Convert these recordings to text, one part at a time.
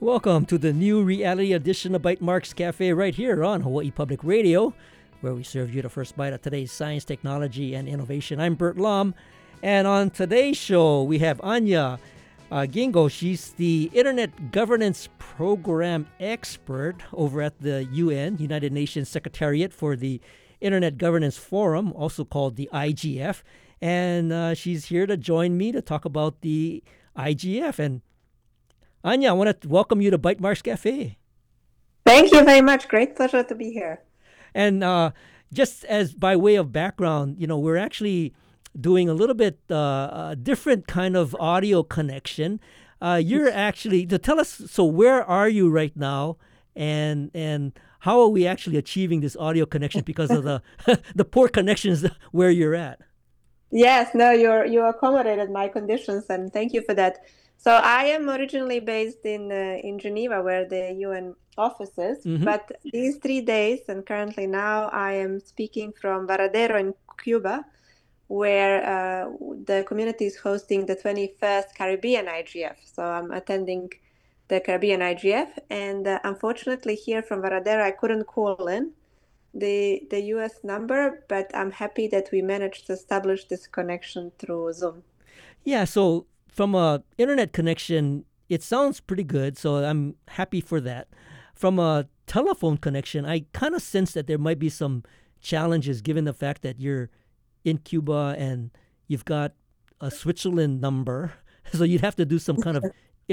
Welcome to the new reality edition of Bytemarks Cafe right here on Hawaii Public Radio, where we serve you the first bite of today's science, technology, and innovation. I'm Bert Lom, and on today's show we have Anya Gingo. She's the Internet Governance Program expert over at the UN, United Nations Secretariat for the Internet Governance Forum, also called the IGF, and she's here to join me to talk about the IGF. And Anya, I want to welcome you to Bytemarks Cafe. Thank you very much. Great pleasure to be here. And just as by way of background, we're actually doing a little bit different kind of audio connection. You're actually, to tell us, so where are you right now, and how are we actually achieving this audio connection because of the the poor connections where you're at? Yes, no, you accommodated my conditions, and thank you for that. So I am originally based in Geneva, where the UN office is. Mhm. But these 3 days, and currently now, I am speaking from Varadero in Cuba, where the community is hosting the 21st Caribbean IGF. So I'm attending the Caribbean IGF, and unfortunately here from Varadero, I couldn't call in the US number, but I'm happy that we managed to establish this connection through Zoom. Yeah, so from a internet connection, it sounds pretty good, so I'm happy for that. From a telephone connection, I kind of sense that there might be some challenges given the fact that you're in Cuba and you've got a Switzerland number, so you'd have to do some kind of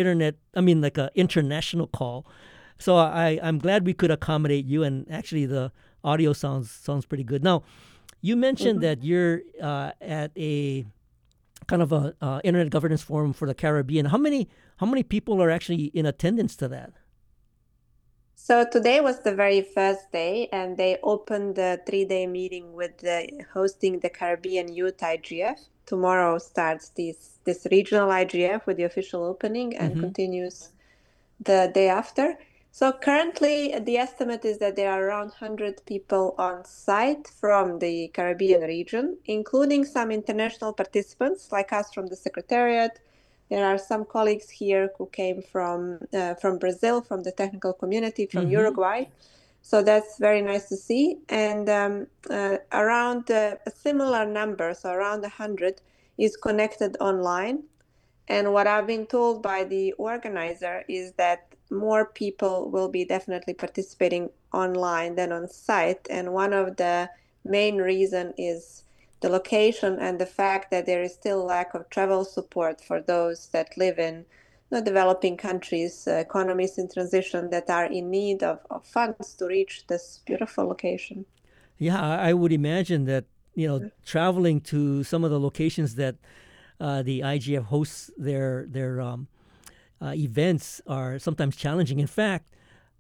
like a international call. So I'm glad we could accommodate you, and actually the audio sounds pretty good. Now, you mentioned that you're at a kind of a internet governance forum for the Caribbean. How many people are actually in attendance to that? So today was the very first day, and they opened the 3-day meeting with hosting the Caribbean Youth IGF. Tomorrow starts this regional IGF with the official opening and continues the day after. So currently, the estimate is that there are around 100 people on site from the Caribbean region, including some international participants like us from the Secretariat. There are some colleagues here who came from Brazil, from the technical community, from Uruguay. So that's very nice to see. And around a similar number, so around 100, is connected online. And what I've been told by the organizer is that more people will be definitely participating online than on site. And one of the main reason is the location and the fact that there is still lack of travel support for those that live in the developing countries, economies in transition that are in need of funds to reach this beautiful location. Yeah, I would imagine that traveling to some of the locations that the IGF hosts their events are sometimes challenging. In fact,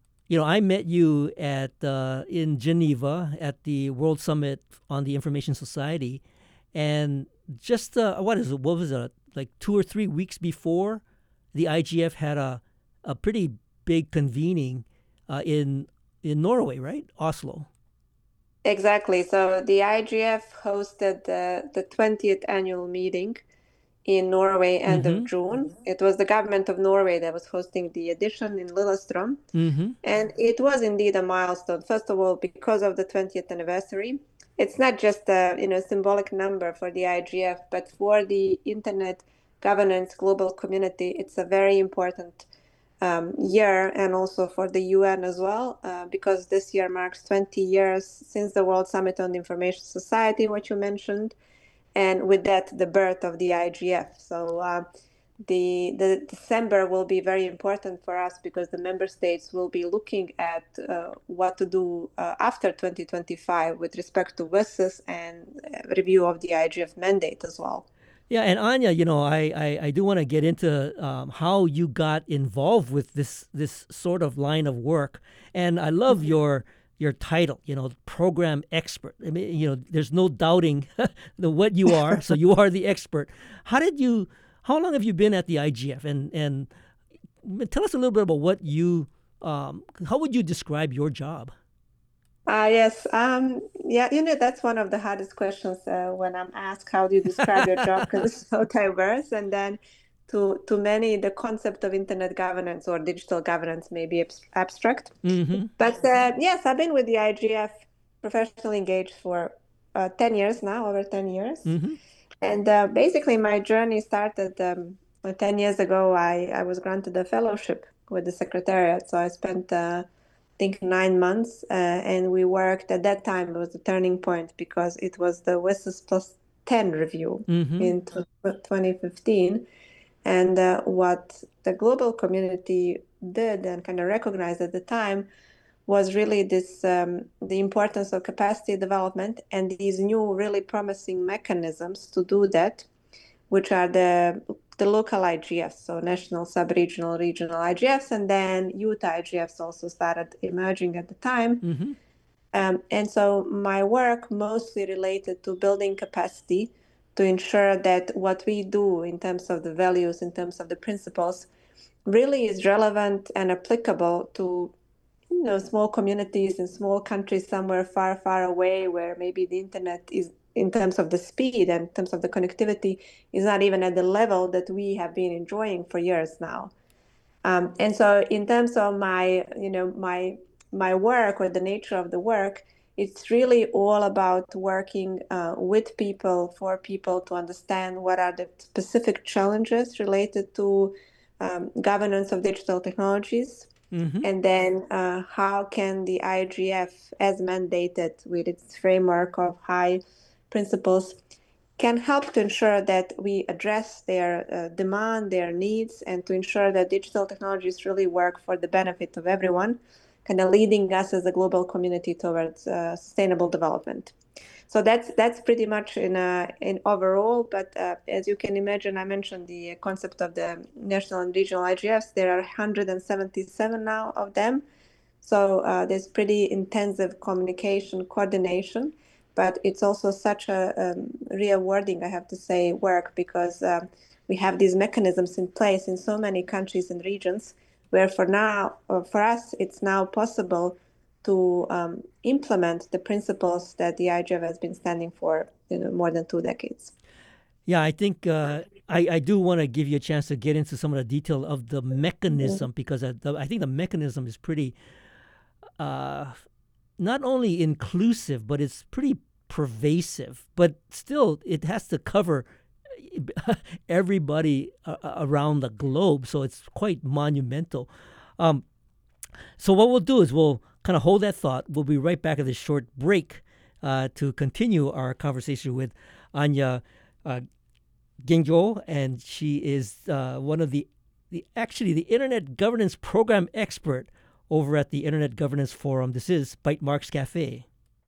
I met you at in Geneva at the World Summit on the Information Society, and just what was it, like 2 or 3 weeks before the IGF had a pretty big convening in Norway, right? Oslo. Exactly. So the IGF hosted the 20th annual meeting in Norway end of June. It was the government of Norway that was hosting the edition in Lillestrøm. And it was indeed a milestone. First of all, because of the 20th anniversary. It's not just a symbolic number for the IGF, but for the internet governance global community, it's a very important year, and also for the UN as well, because this year marks 20 years since the World Summit on the Information Society, what you mentioned, and with that, the birth of the IGF. So the December will be very important for us because the member states will be looking at what to do after 2025 with respect to VESIS and review of the IGF mandate as well. Yeah, and Anya, I do want to get into how you got involved with this sort of line of work, and I love your title, program expert. I mean, there's no doubting what you are. So you are the expert. How long have you been at the IGF, and tell us a little bit about what how would you describe your job? Yes. Yeah, that's one of the hardest questions when I'm asked, how do you describe your job? Because it's so diverse. And then To many, the concept of internet governance or digital governance may be abstract. Mm-hmm. But yes, I've been with the IGF professionally engaged for 10 years now, over 10 years. Mm-hmm. And basically, my journey started 10 years ago. I was granted a fellowship with the Secretariat. So I spent, I think, 9 months. And we worked at that time. It was a turning point because it was the WSIS Plus 10 review Mm-hmm. in 2015. And what the global community did and kind of recognized at the time was really this the importance of capacity development and these new really promising mechanisms to do that, which are the local IGFs, so national, sub-regional, regional IGFs, and then youth IGFs also started emerging at the time. Mm-hmm. And so my work mostly related to building capacity to ensure that what we do in terms of the values, in terms of the principles, really is relevant and applicable to small communities in small countries somewhere far, far away where maybe the internet is, in terms of the speed and in terms of the connectivity, is not even at the level that we have been enjoying for years now. And so in terms of my work or the nature of the work, it's really all about working with people, for people to understand what are the specific challenges related to governance of digital technologies. Mm-hmm. And then how can the IGF, as mandated with its framework of high principles, can help to ensure that we address their demand, their needs, and to ensure that digital technologies really work for the benefit of everyone, kind of leading us as a global community towards sustainable development. So that's pretty much in overall. But as you can imagine, I mentioned the concept of the national and regional IGFs. There are 177 now of them. So there's pretty intensive communication, coordination, but it's also such a rewarding, I have to say, work because we have these mechanisms in place in so many countries and regions where for us, it's now possible to implement the principles that the IGF has been standing for more than 2 decades. Yeah, I think I do want to give you a chance to get into some of the detail of the mechanism because I think the mechanism is pretty not only inclusive, but it's pretty pervasive. But still, it has to cover everybody around the globe, so it's quite monumental. So what we'll do is we'll kind of hold that thought. We'll be right back at this short break to continue our conversation with Anya Gengo, and she is one of the Internet Governance Program expert over at the Internet Governance Forum. This is Bytemarks Cafe.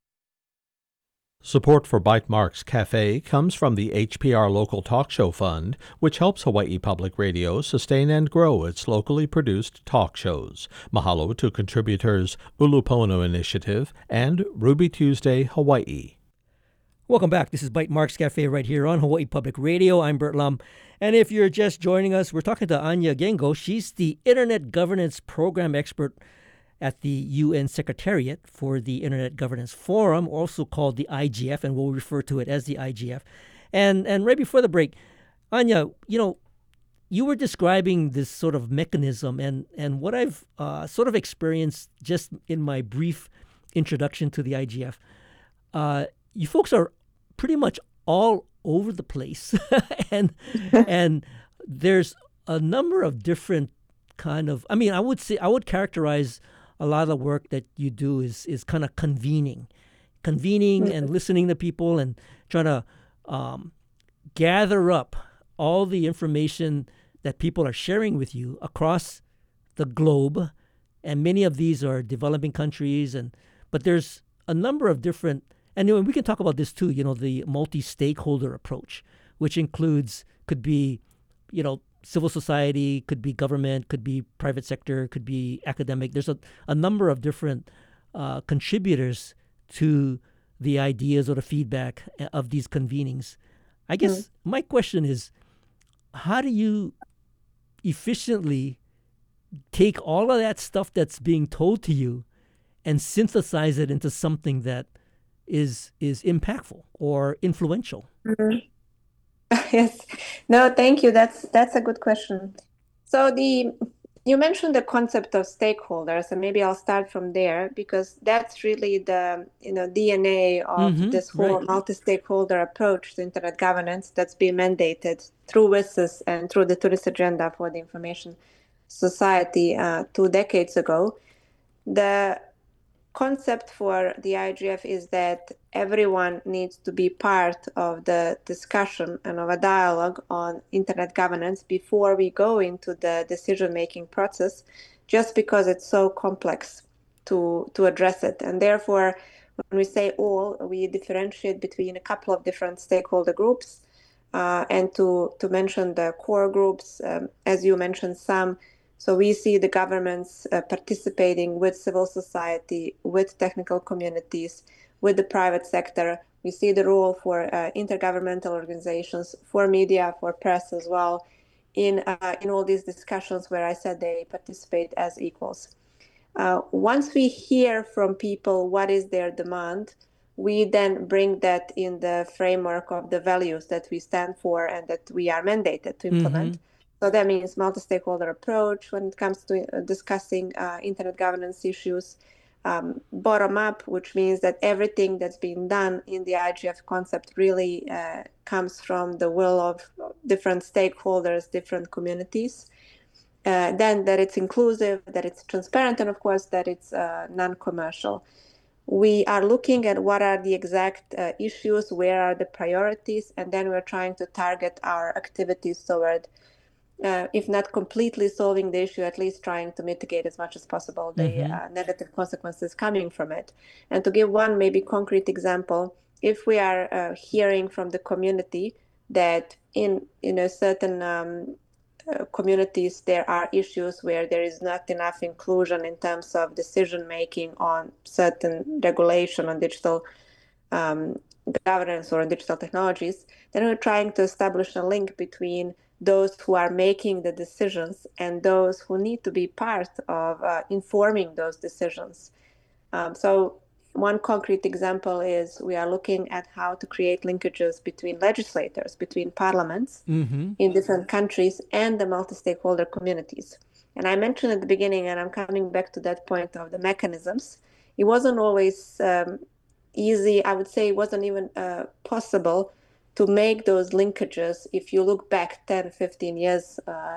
Support for Bytemarks Cafe comes from the HPR Local Talk Show Fund, which helps Hawaii Public Radio sustain and grow its locally produced talk shows. Mahalo to contributors Ulupono Initiative and Ruby Tuesday Hawaii. Welcome back. This is Bytemarks Cafe right here on Hawaii Public Radio. I'm Bert Lum. And if you're just joining us, we're talking to Anya Gengo. She's the Internet Governance Program expert at the UN Secretariat for the Internet Governance Forum, also called the IGF, and we'll refer to it as the IGF. And right before the break, Anya, you were describing this sort of mechanism, and what I've sort of experienced just in my brief introduction to the IGF. You folks are pretty much all over the place, and there's a number of different kind of. I mean, I would characterize a lot of the work that you do is kind of convening and listening to people and trying to gather up all the information that people are sharing with you across the globe, and many of these are developing countries, but there's a number of different. And we can talk about this too, the multi-stakeholder approach, which could be, civil society, could be government, could be private sector, could be academic. There's a number of different contributors to the ideas or the feedback of these convenings. I guess my question is, how do you efficiently take all of that stuff that's being told to you and synthesize it into something that is impactful or influential? Yes. No, thank you. That's a good question. So you mentioned the concept of stakeholders, and maybe I'll start from there because that's really the DNA of this whole Right. multi-stakeholder approach to internet governance that's been mandated through WSIS and through the Tunis Agenda for the Information Society 2 decades ago. The concept for the IGF is that everyone needs to be part of the discussion and of a dialogue on internet governance before we go into the decision-making process, just because it's so complex to address it. And therefore, when we say all, we differentiate between a couple of different stakeholder groups. And to mention the core groups, as you mentioned, some. So we see the governments participating with civil society, with technical communities, with the private sector. We see the role for intergovernmental organizations, for media, for press as well, in all these discussions where I said they participate as equals. Once we hear from people what is their demand, we then bring that in the framework of the values that we stand for and that we are mandated to implement. So that means multi-stakeholder approach when it comes to discussing internet governance issues, bottom up, which means that everything that's being done in the IGF concept really comes from the will of different stakeholders, different communities. Then that it's inclusive, that it's transparent, and of course that it's non-commercial. We are looking at what are the exact issues, where are the priorities, and then we're trying to target our activities toward, if not completely solving the issue, at least trying to mitigate as much as possible the negative consequences coming from it. And to give one maybe concrete example, if we are hearing from the community that in a certain communities there are issues where there is not enough inclusion in terms of decision making on certain regulation on digital governance or on digital technologies, then we're trying to establish a link between those who are making the decisions and those who need to be part of informing those decisions. So one concrete example is we are looking at how to create linkages between legislators, between parliaments in different countries and the multi-stakeholder communities. And I mentioned at the beginning, and I'm coming back to that point of the mechanisms, it wasn't always easy. I would say it wasn't even possible to make those linkages if you look back 10, 15 years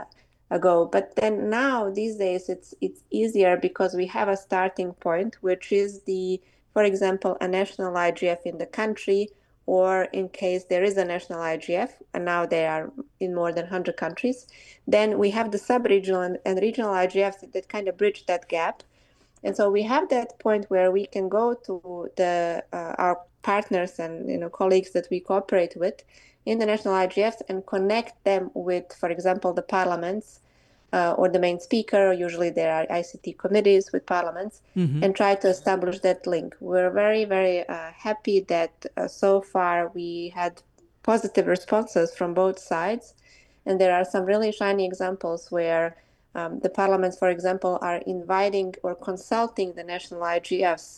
ago. But then now, these days, it's easier because we have a starting point, which is for example, a national IGF in the country, or in case there is a national IGF, and now they are in more than 100 countries, then we have the sub-regional and regional IGFs that kind of bridge that gap. And so we have that point where we can go to our partners and colleagues that we cooperate with in the national IGFs and connect them with, for example, the parliaments or the main speaker. Usually there are ICT committees with parliaments, and try to establish that link. We're very, very happy that so far we had positive responses from both sides. And there are some really shiny examples where the parliaments, for example, are inviting or consulting the national IGFs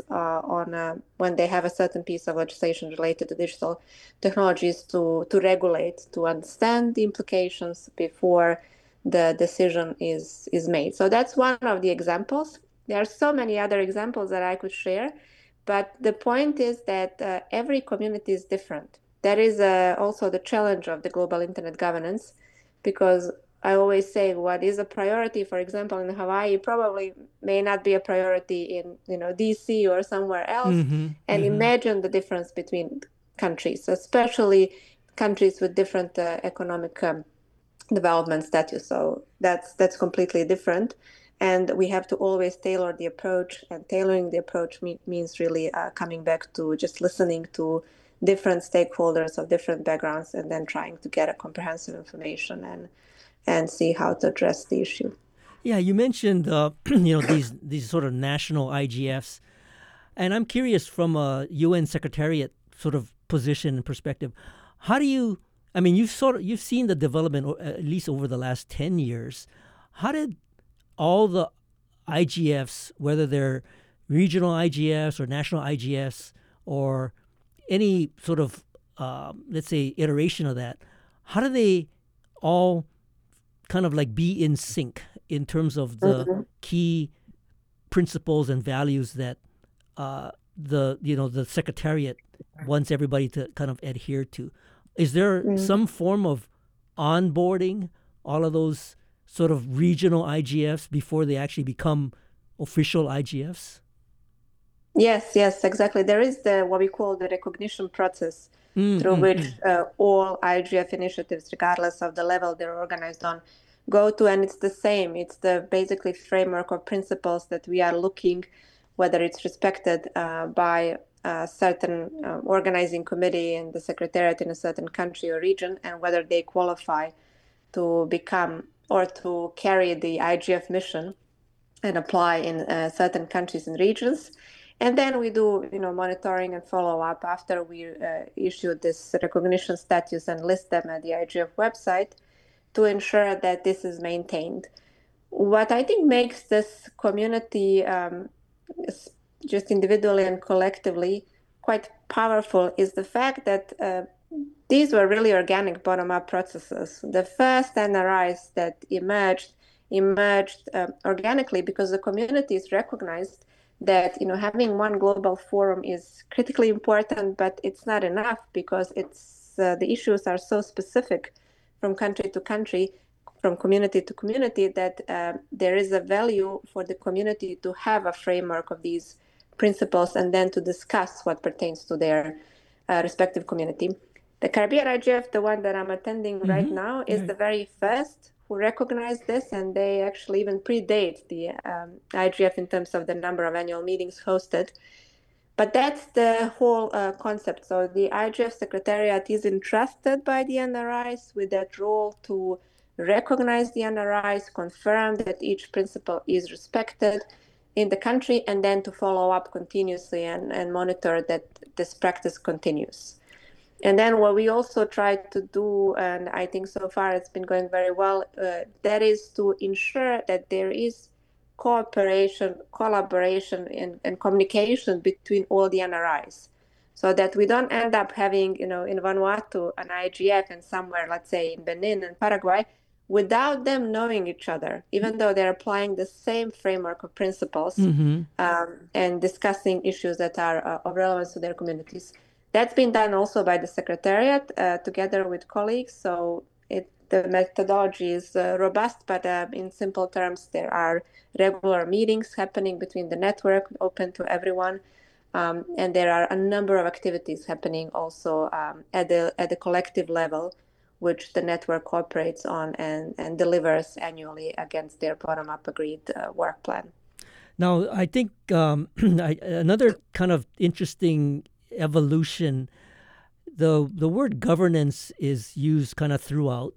on when they have a certain piece of legislation related to digital technologies to regulate, to understand the implications before the decision is made. So that's one of the examples. There are so many other examples that I could share, but the point is that every community is different. That is also the challenge of the global internet governance, because I always say what is a priority, for example, in Hawaii, probably may not be a priority in DC or somewhere else. Imagine the difference between countries, especially countries with different economic development status. So that's completely different. And we have to always tailor the approach, and tailoring the approach means really coming back to just listening to different stakeholders of different backgrounds and then trying to get a comprehensive information and see how to address the issue. Yeah, you mentioned these sort of national IGFs, and I'm curious from a UN Secretariat sort of position and perspective, how do you? I mean, you've seen the development at least over the last 10 years. How did all the IGFs, whether they're regional IGFs or national IGFs or any sort of let's say iteration of that, how do they all kind of like be in sync in terms of the key principles and values that the secretariat wants everybody to kind of adhere to? Is there some form of onboarding all of those sort of regional IGFs before they actually become official IGFs? Yes, exactly. There is what we call the recognition process through which all IGF initiatives, regardless of the level they're organized on, go to, and it's the same. It's the basically framework of principles that we are looking, whether it's respected by a certain organizing committee and the secretariat in a certain country or region, and whether they qualify to become or to carry the IGF mission and apply in certain countries and regions. And then we do, monitoring and follow up after we issue this recognition status and list them at the IGF website to ensure that this is maintained. What I think makes this community, just individually and collectively, quite powerful is the fact that these were really organic bottom-up processes. The first NRIs that emerged organically because the communities recognized that having one global forum is critically important, but it's not enough because the issues are so specific from country to country, from community to community, that there is a value for the community to have a framework of these principles and then to discuss what pertains to their respective community. The Caribbean IGF, the one that I'm attending right now, is the very first who recognized this, and they actually even predate the IGF in terms of the number of annual meetings hosted. But that's the whole concept. So the IGF Secretariat is entrusted by the NRIs with that role to recognize the NRIs, confirm that each principle is respected in the country, and then to follow up continuously and monitor that this practice continues. And then what we also try to do, and I think so far it's been going very well, that is to ensure that there is cooperation, collaboration, and communication between all the NRIs, so that we don't end up having, in Vanuatu, an IGF, and somewhere, let's say in Benin and Paraguay, without them knowing each other, even though they're applying the same framework of principles and discussing issues that are of relevance to their communities. That's been done also by the Secretariat together with colleagues. So the methodology is robust, but in simple terms, there are regular meetings happening between the network, open to everyone. And there are a number of activities happening also at the collective level, which the network cooperates on and delivers annually against their bottom-up agreed work plan. Now, I think another kind of interesting evolution, the word governance is used kind of throughout,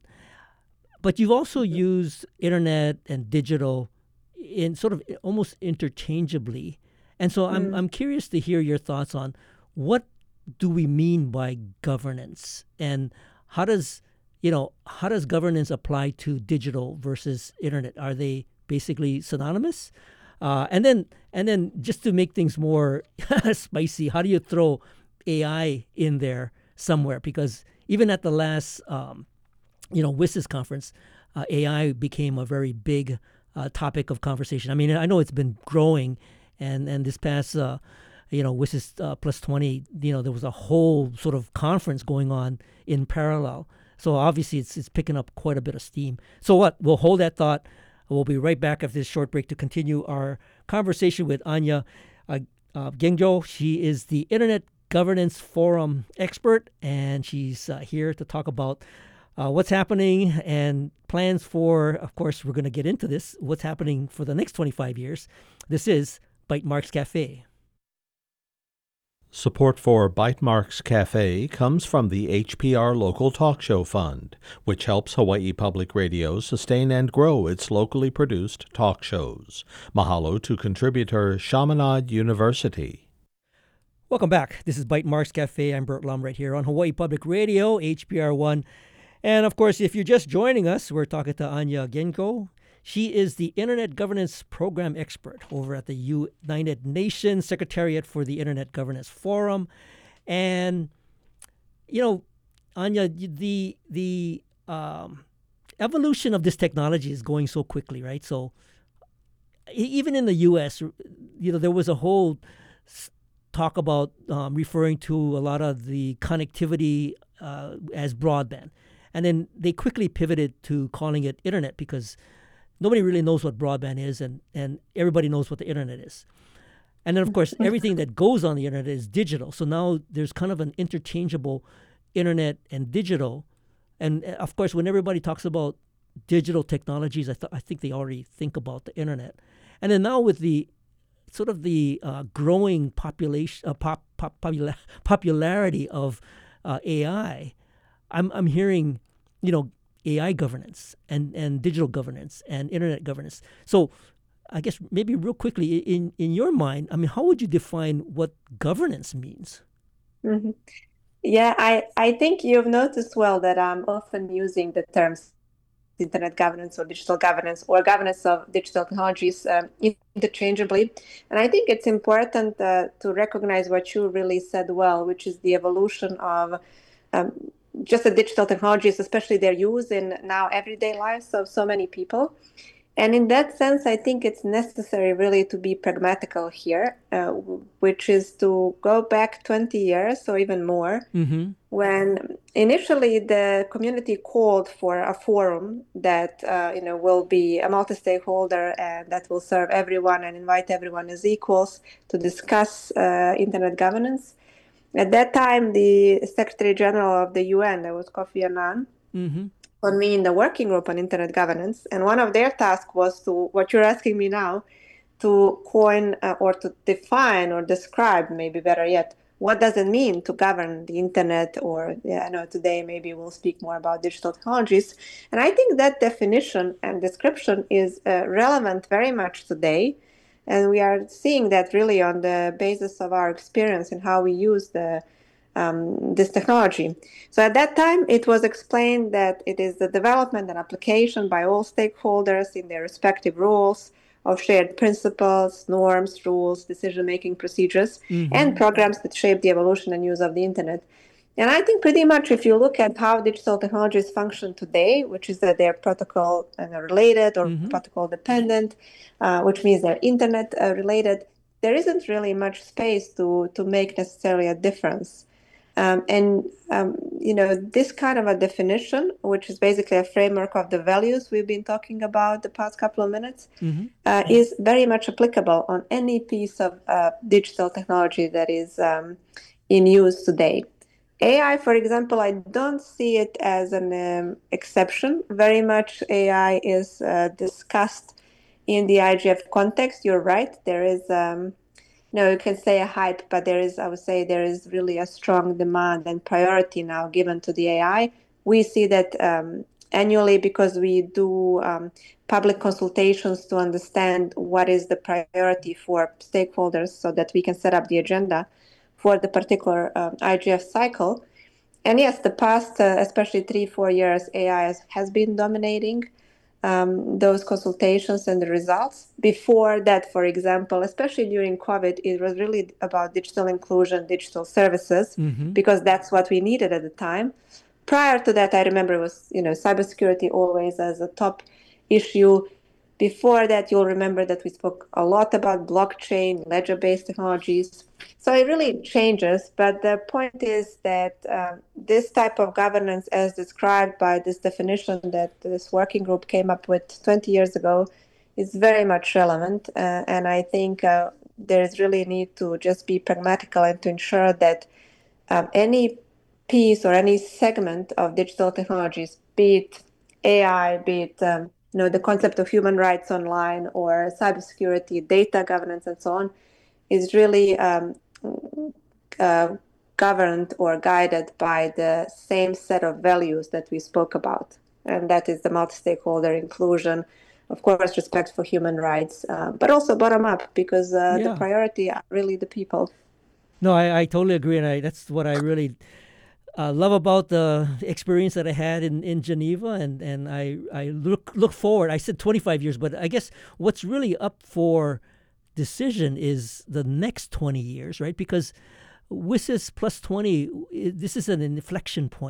but you've also used internet and digital in sort of almost interchangeably. And so I'm curious to hear your thoughts on what do we mean by governance, and how does governance apply to digital versus internet? Are they basically synonymous? And then just to make things more spicy, how do you throw AI in there somewhere? Because even at the last, WSIS conference, AI became a very big topic of conversation. I mean, I know it's been growing, and this past, WSIS plus 20, there was a whole sort of conference going on in parallel. So obviously it's picking up quite a bit of steam. So what? We'll hold that thought. We'll be right back after this short break to continue our conversation with Anya Gengjo. She is the Internet Governance Forum expert, and she's here to talk about what's happening and plans for, of course, we're going to get into this, what's happening for the next 25 years. This is Bytemarks Cafe. Support for Bytemarks Cafe comes from the HPR Local Talk Show Fund, which helps Hawaii Public Radio sustain and grow its locally produced talk shows. Mahalo to contributor Chaminade University. Welcome back. This is Bytemarks Cafe. I'm Bert Lum right here on Hawaii Public Radio, HPR1. And of course, if you're just joining us, we're talking to Anya Gengjo. She is the Internet Governance Program Expert over at the United Nations Secretariat for the Internet Governance Forum. And, Anya, the evolution of this technology is going so quickly, right? So even in the U.S., there was a whole talk about referring to a lot of the connectivity as broadband, and then they quickly pivoted to calling it internet because nobody really knows what broadband is, and everybody knows what the internet is. And then, of course, everything that goes on the internet is digital. So now there's kind of an interchangeable internet and digital. And of course, when everybody talks about digital technologies, I think they already think about the internet. And then now with the sort of the growing population, popularity of AI, I'm hearing, AI governance and digital governance and internet governance. So I guess maybe real quickly, in your mind, I mean, how would you define what governance means? Mm-hmm. Yeah, I think you've noticed well that I'm often using the terms internet governance or digital governance or governance of digital technologies interchangeably. And I think it's important to recognize what you really said well, which is the evolution of just the digital technologies, especially their use in now everyday lives of so many people. And in that sense, I think it's necessary really to be pragmatical here, which is to go back 20 years or even more, when initially the community called for a forum that will be a multi-stakeholder and that will serve everyone and invite everyone as equals to discuss internet governance. At that time, the Secretary General of the UN, that was Kofi Annan, convened the working group on internet governance, and one of their tasks was to, what you're asking me now, to coin or to define or describe, maybe better yet, what does it mean to govern the internet, or today maybe we'll speak more about digital technologies. And I think that definition and description is relevant very much today, and we are seeing that really on the basis of our experience and how we use this technology. So at that time, it was explained that it is the development and application by all stakeholders in their respective roles of shared principles, norms, rules, decision-making procedures, and programs that shape the evolution and use of the internet. And I think pretty much if you look at how digital technologies function today, which is that they're protocol related or protocol dependent, which means they're internet related, there isn't really much space to make necessarily a difference. This kind of a definition, which is basically a framework of the values we've been talking about the past couple of minutes, is very much applicable on any piece of digital technology that is in use today. AI, for example, I don't see it as an exception. Very much AI is discussed in the IGF context. You're right. There is you can say a hype, but I would say there is really a strong demand and priority now given to the AI. We see that annually because we do public consultations to understand what is the priority for stakeholders so that we can set up the agenda for the particular IGF cycle. And yes, the past, especially 3-4 years, AI has been dominating those consultations and the results. Before that, for example, especially during COVID, it was really about digital inclusion, digital services, because that's what we needed at the time. Prior to that, I remember it was, cybersecurity always as a top issue. Before that, you'll remember that we spoke a lot about blockchain, ledger-based technologies. So it really changes, but the point is that this type of governance, as described by this definition that this working group came up with 20 years ago, is very much relevant. And I think there is really a need to just be pragmatical and to ensure that any piece or any segment of digital technologies, be it AI, be it the concept of human rights online or cybersecurity, data governance, and so on, is really governed or guided by the same set of values that we spoke about. And that is the multi-stakeholder inclusion, of course, respect for human rights, but also bottom up, because the priority are really the people. No, I totally agree. And that's what I really love about the experience that I had in Geneva, and I look forward. I said 25 years, but I guess what's really up for decision is the next 20 years, right? Because WSIS plus 20, this is an inflection point.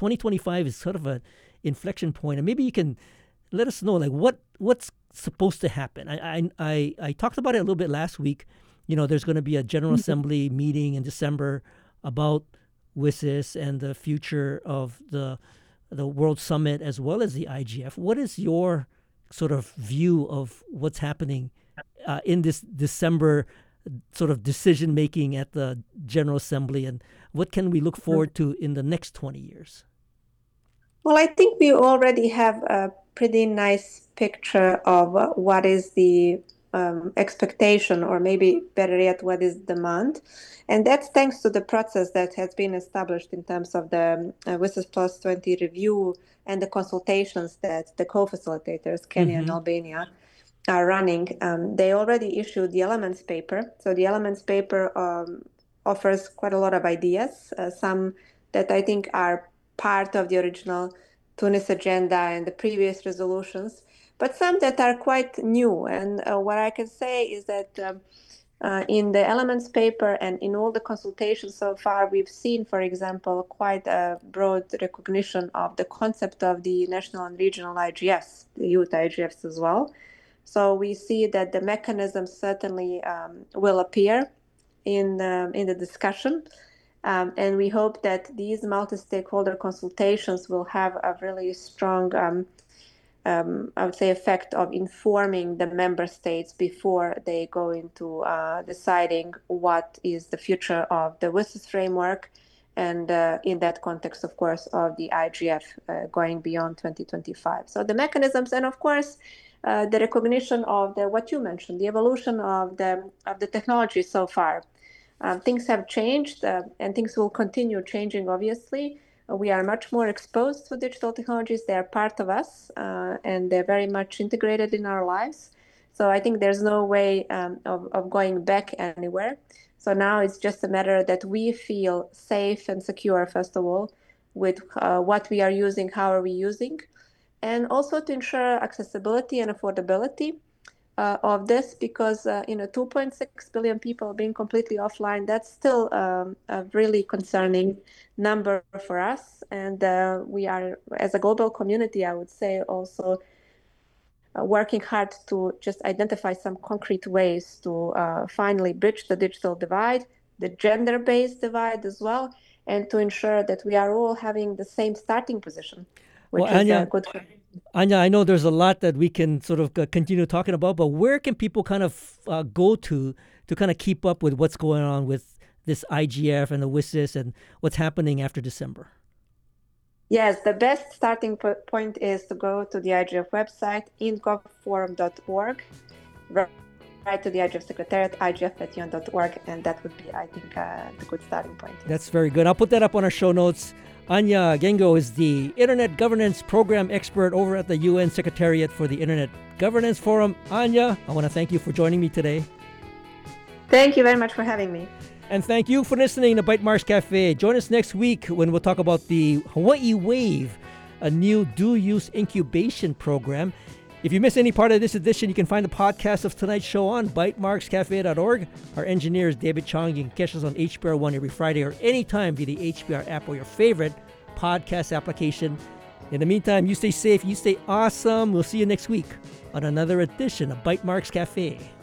2025 is sort of an inflection point, and maybe you can let us know like what's supposed to happen. I talked about it a little bit last week. There's going to be a General Assembly meeting in December about WSIS and the future of the World Summit as well as the IGF. What is your sort of view of what's happening in this December sort of decision making at the General Assembly, and what can we look forward to in the next 20 years? Well, I think we already have a pretty nice picture of what is the expectation, or maybe better yet, what is demand. And that's thanks to the process that has been established in terms of the WSIS Plus 20 review and the consultations that the co-facilitators, Kenya and Albania, are running. They already issued the Elements paper. So the Elements paper offers quite a lot of ideas, some that I think are part of the original Tunis agenda and the previous resolutions, but some that are quite new. And what I can say is that in the Elements paper and in all the consultations so far, we've seen, for example, quite a broad recognition of the concept of the national and regional IGFs, the youth IGFs as well. So we see that the mechanism certainly will appear in the discussion. And we hope that these multi-stakeholder consultations will have a really strong, I would say, effect of informing the member states before they go into deciding what is the future of the WSIS framework, and in that context, of course, of the IGF going beyond 2025. So the mechanisms, and of course, the recognition of what you mentioned, the evolution of the technology so far. Things have changed, and things will continue changing, obviously. We are much more exposed to digital technologies. They are part of us, and they're very much integrated in our lives. So I think there's no way of going back anywhere. So now it's just a matter that we feel safe and secure, first of all, with what we are using, how are we using, and also to ensure accessibility and affordability of this, because 2.6 billion people being completely offline, that's still a really concerning number for us. And we are, as a global community, I would say, also working hard to just identify some concrete ways to finally bridge the digital divide, the gender-based divide as well, and to ensure that we are all having the same starting position, which is Anya, good. Anya, I know there's a lot that we can sort of continue talking about, but where can people kind of go to kind of keep up with what's going on with this IGF and the WSIS and what's happening after December? Yes, the best starting point is to go to the IGF website, ingovforum.org, right to the IGF Secretariat, igf.un.org, and that would be, I think, the good starting point. That's very good. I'll put that up on our show notes. Anya Gengo is the Internet Governance Program Expert over at the UN Secretariat for the Internet Governance Forum. Anya, I want to thank you for joining me today. Thank you very much for having me. And thank you for listening to Bytemarks Cafe. Join us next week when we'll talk about the Hawaii Wave, a new dual-use incubation program. If you miss any part of this edition, you can find the podcast of tonight's show on bytemarkscafe.org. Our engineer is David Chong. You can catch us on HBR One every Friday or anytime via the HBR app or your favorite podcast application. In the meantime, you stay safe, you stay awesome. We'll see you next week on another edition of Bytemarks Cafe.